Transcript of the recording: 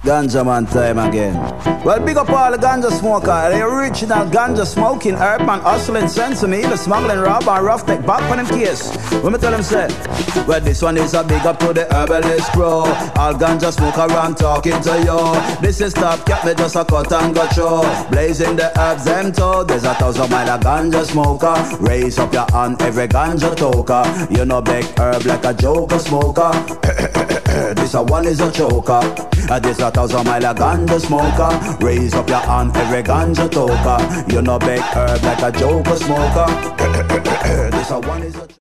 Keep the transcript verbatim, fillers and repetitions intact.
Ganja man time again. Well, big up all the ganja smoker. The original ganja smoking, herb man hustling, sense to me, the smuggling, rob and rough take back on them case. When me tell them say, well, this one is a big up to the herbalist bro. All ganja smoker, I'm talking to you. This is Top Cat, me just a cut and go show. Blazing the herbs, them too. There's a thousand mile of ganja smoker. Raise up your hand, every ganja toker. You know big herb like a joker smoker. This a one is a choker. Uh, this a thousand mile a ganja smoker. Raise up your hand, every ganja toker. You know big herb like a joker smoker. This a one is a